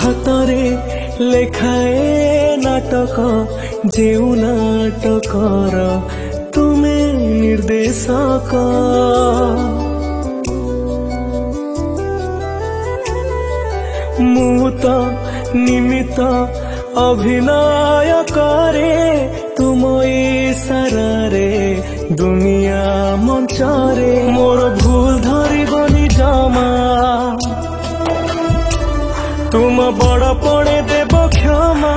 हातरे लेखाए नाटक जेउ नाटकर तुमे निर्देशक मु तो निमित्त अभिनय करे तुम इशारारे दुनिया मंचरे मोर भूल धरिबनी जमा तुम बड़ पड़े देव क्षमा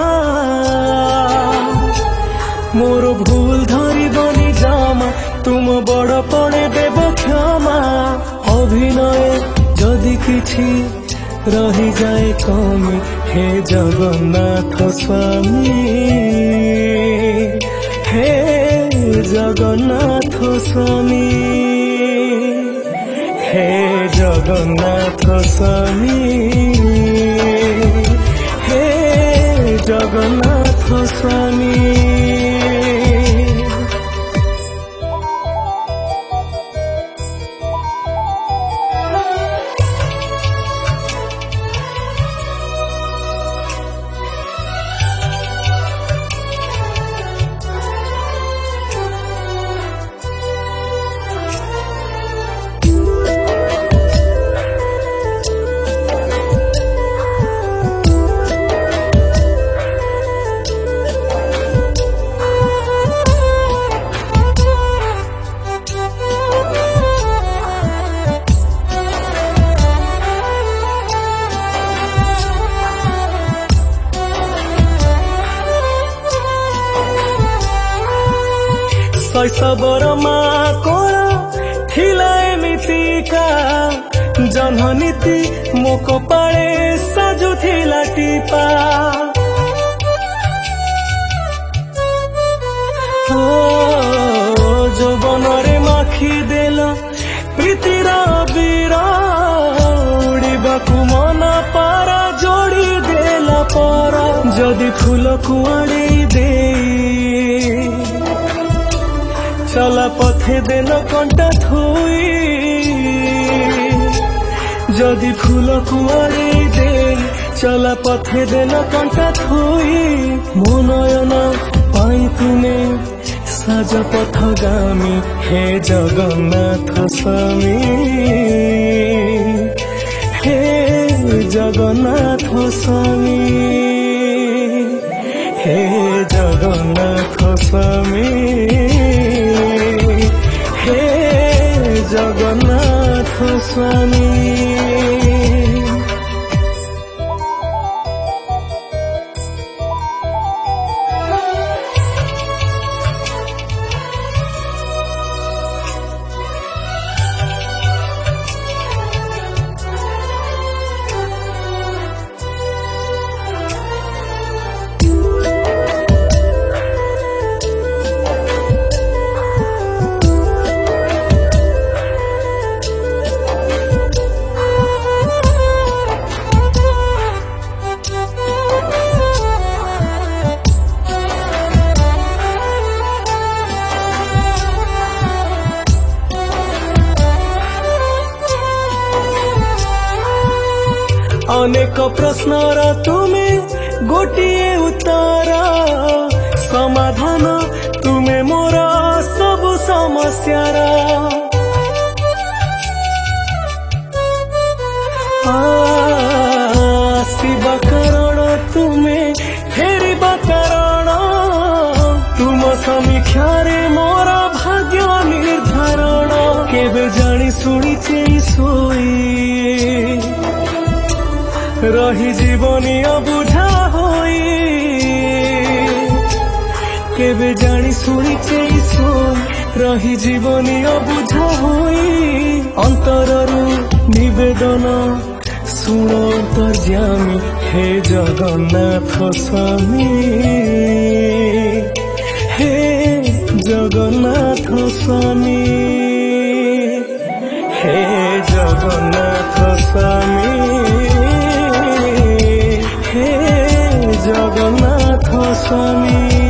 मोर भूल धरिबनी जमा तुम बड़ पड़े देव क्षमा अभिनय जदि किछि रही जाए कमी हे जगन्नाथ स्वामी हे जगन्नाथ स्वामी हे जगन्नाथ स्वामी हे जगन्नाथ स्वामी शैशवर माँ कोरा थिला एमितिका जन्मनीति मो कपाळे साजु थिला टीपा जौवनरे माखी देला प्रीतिर बीर उड़ीबाकु मन पारा जोड़ी देला पर जदि फूल कुआड़ी दे चला पथे देल कंटा थोई जदि फूल कुआरी दे चला पथे देल कंटा थोई मो नयन पाई तुमे साज पथगामी हे जगन्नाथ स्वामी हे जगन्नाथ स्वामी हे जगन्नाथ स्वामी हे जगन्नाथ स्वामी अनेक प्रश्नर तुमे गोटिए उत्तर समाधान तुमे मोर सब समस्यार आसिबा कारण तुमे फेरिबा कारण तुम समीक्षारे मोर भाग्य निर्धारण केबे जानी शुणी सोई रही जीवनी अबुझा होई केबे जानी शुणी सोई रही जीवनी अबुझा होई अंतररू निवेदन शुण अंतर्यामी हे जगन्नाथ स्वामी हे जगन्नाथ स्वामी हे जगन्नाथ स्वामी हे जगन्नाथ स्वामी।